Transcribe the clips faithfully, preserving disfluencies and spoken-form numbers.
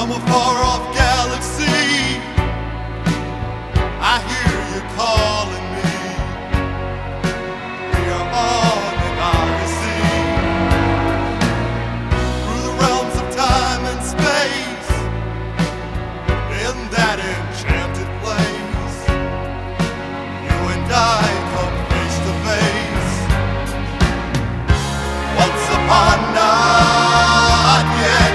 From a far-off galaxy, I hear you calling me. We are on an odyssey through the realms of time and space, in that enchanted place. You and I come face to face. Once upon not yet.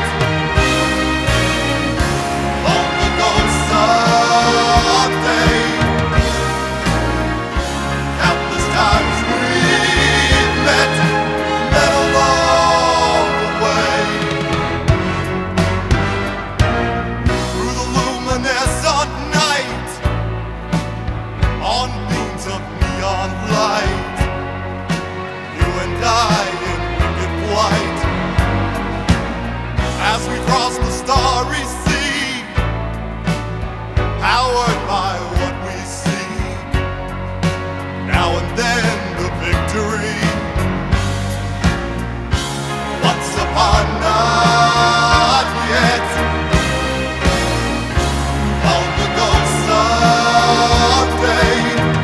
As we cross the starry sea, powered by what we seek, now and then the victory. Once upon not yet, long ago someday,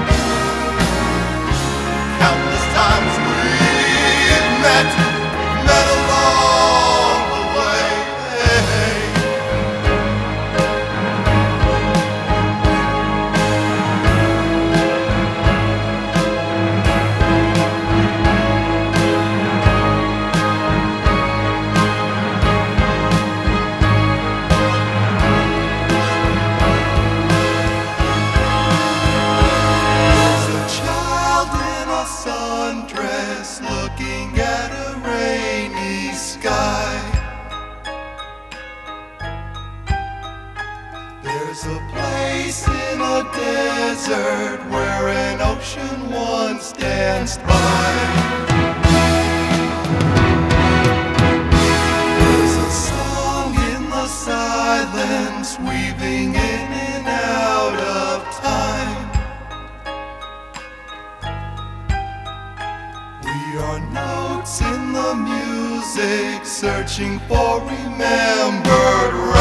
countless times we've met, met along the way. Sundress, looking at a rainy sky. There's a place in a desert where an ocean once danced by. There's a song in the silence, weaving in and out of time. We are notes in the music, searching for remembered